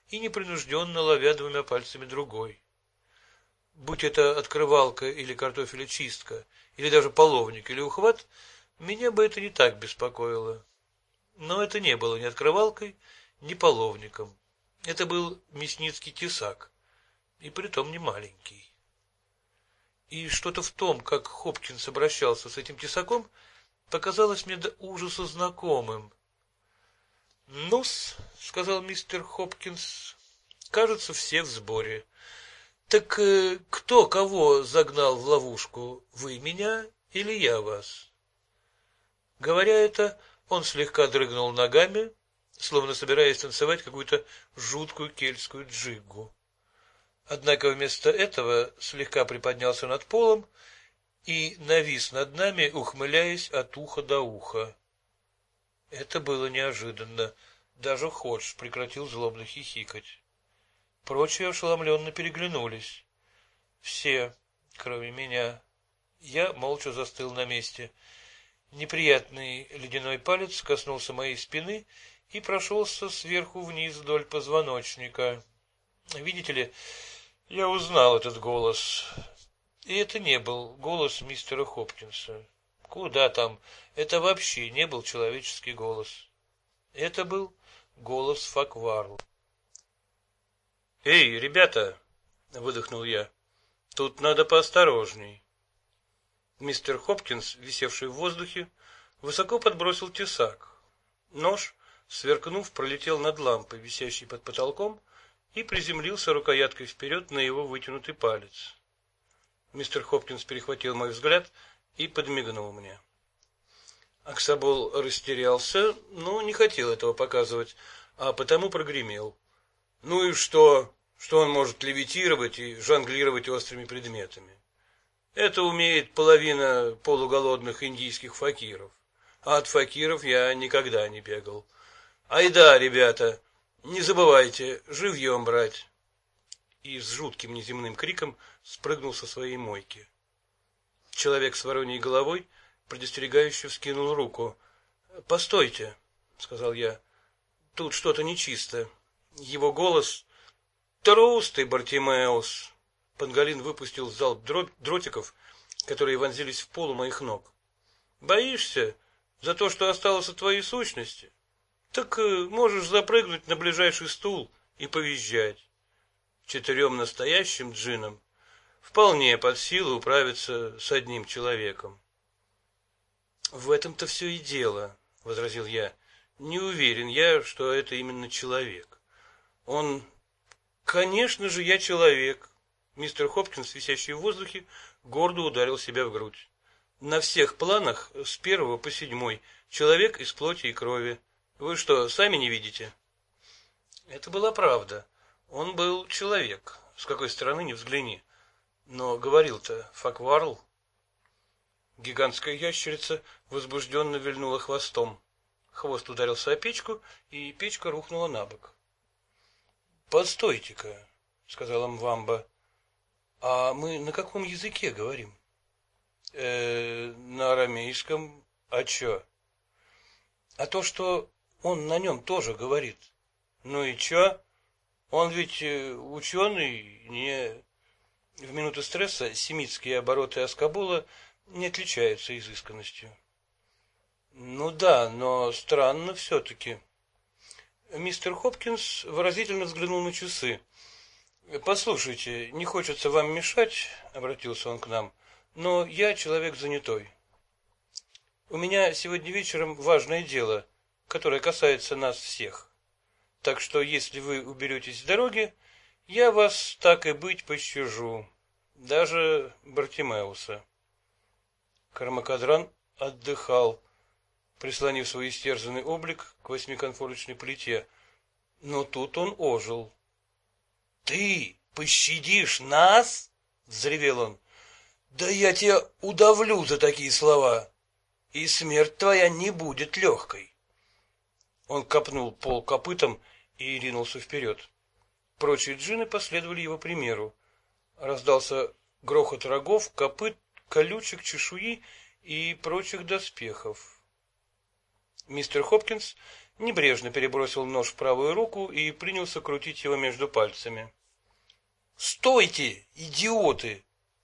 и непринужденно ловя двумя пальцами другой. Будь это открывалка или картофелечистка, или даже половник или ухват, меня бы это не так беспокоило. Но это не было ни открывалкой, ни половником. Это был мясницкий тесак, и притом не маленький. И что-то в том, как Хопкинс обращался с этим тесаком, показалось мне до ужаса знакомым. «Ну-с», — сказал мистер Хопкинс, — «кажется, все в сборе. Так кто кого загнал в ловушку, вы меня или я вас?» Говоря это, он слегка дрыгнул ногами, словно собираясь танцевать какую-то жуткую кельтскую джиггу. Однако вместо этого слегка приподнялся над полом и навис над нами, ухмыляясь от уха до уха. Это было неожиданно. Даже Ходж прекратил злобно хихикать. Прочие ошеломленно переглянулись. Все, кроме меня. Я молча застыл на месте. Неприятный ледяной палец коснулся моей спины и прошелся сверху вниз вдоль позвоночника. Видите ли, я узнал этот голос. И это не был голос мистера Хопкинса. Куда там? Это вообще не был человеческий голос. Это был голос Факварл. «Эй, ребята!» — выдохнул я. «Тут надо поосторожней». Мистер Хопкинс, висевший в воздухе, высоко подбросил тесак. Нож, сверкнув, пролетел над лампой, висящей под потолком, и приземлился рукояткой вперед на его вытянутый палец. Мистер Хопкинс перехватил мой взгляд и подмигнул мне. Аксабол растерялся, но не хотел этого показывать, а потому прогремел. «Ну и что? Что он может левитировать и жонглировать острыми предметами? Это умеет половина полуголодных индийских факиров, а от факиров я никогда не бегал. Айда, ребята, не забывайте, живьем брать!» И с жутким неземным криком спрыгнул со своей мойки. Человек с вороньей головой предостерегающе вскинул руку. «Постойте», — сказал я, — «тут что-то нечисто». Его голос... «Трус ты, Бартимеус!» Пангалин выпустил залп дротиков, которые вонзились в пол у моих ног. «Боишься за то, что осталось от твоей сущности? Так можешь запрыгнуть на ближайший стул и повизжать. 4 настоящим джиннам вполне под силу управиться с одним человеком». «В этом-то все и дело», — возразил я. «Не уверен я, что это именно человек. Он... Конечно же, я человек». Мистер Хопкинс, висящий в воздухе, гордо ударил себя в грудь. «На всех планах, с 1 по 7, человек из плоти и крови. Вы что, сами не видите?» Это была правда. Он был человек, с какой стороны ни взгляни. Но говорил-то Факварл. Гигантская ящерица возбужденно вильнула хвостом. Хвост ударился о печку, и печка рухнула на бок. «Постойте-ка», — сказала Мвамба, — «а мы на каком языке говорим?» На арамейском. А чё?» «А то, что он на нем тоже говорит». «Ну и чё? Он ведь ученый, не...» В минуты стресса семитские обороты Аскабула не отличаются изысканностью. «Ну да, но странно все-таки». Мистер Хопкинс выразительно взглянул на часы. «Послушайте, не хочется вам мешать», — обратился он к нам, — «но я человек занятой. У меня сегодня вечером важное дело, которое касается нас всех. Так что, если вы уберетесь с дороги, я вас, так и быть, пощажу, даже Бартимеуса». Кармакадран отдыхал, прислонив свой истерзанный облик к 8-конфорочной плите. Но тут он ожил. «Ты пощадишь нас?» — взревел он. «Да я тебя удавлю за такие слова, и смерть твоя не будет легкой». Он копнул пол копытом и ринулся вперед. Прочие джинны последовали его примеру. Раздался грохот рогов, копыт, колючек, чешуи и прочих доспехов. Мистер Хопкинс небрежно перебросил нож в правую руку и принялся крутить его между пальцами. «Стойте, идиоты!»